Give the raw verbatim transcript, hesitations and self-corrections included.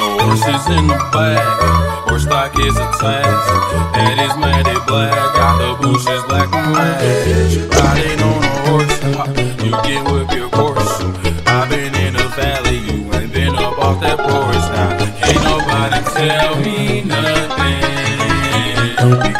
Horses in the back, horse stock is attached. Head is matted black, got the bushes black and match. Riding on a horse, you get with your course. I've been in the valley, you ain't been up off that porch. Now, can't nobody tell me nothing.